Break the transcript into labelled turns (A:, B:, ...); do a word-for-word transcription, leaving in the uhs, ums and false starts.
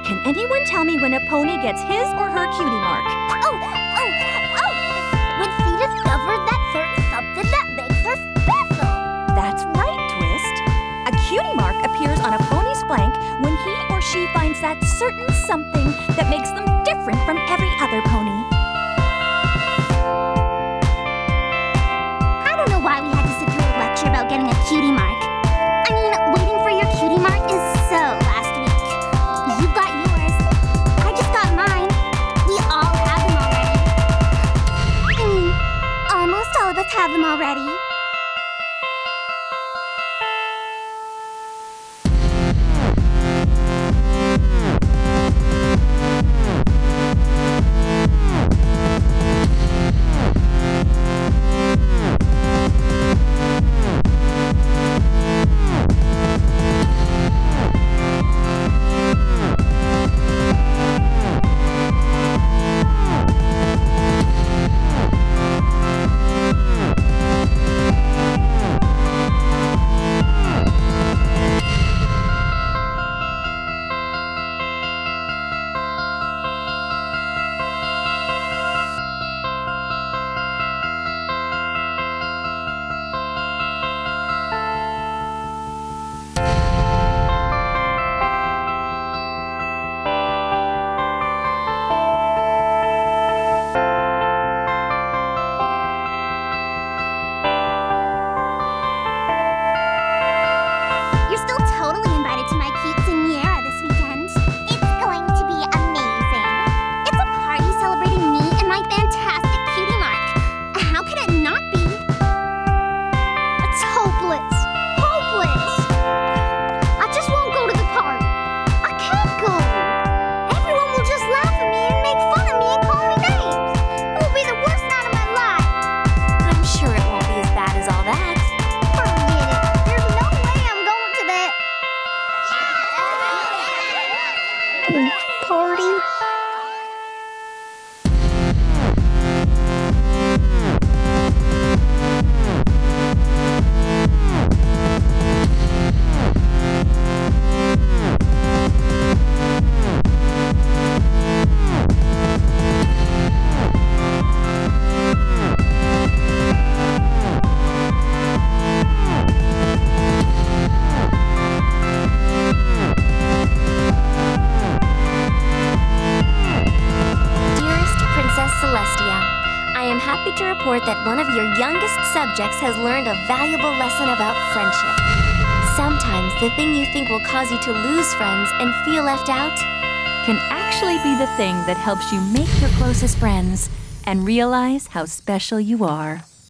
A: Can anyone tell me when a pony gets his or her cutie mark?
B: Oh, oh, oh! When she discovers that there's something that makes her special.
A: That's right, Twist. A cutie mark appears on a pony's flank when he or she finds that certain something that makes them different from every other pony.
B: I don't know why we had to sit through a lecture about getting a cutie mark. I mean, waiting for your cutie mark is so last week. You got yours. I just got mine. We all have them already. I mean, almost all of us have them already. Party. To report that one of your youngest subjects has learned a valuable lesson about friendship. Sometimes the thing you think will cause you to lose friends and feel left out
A: can actually be the thing that helps you make your closest friends and realize how special you are.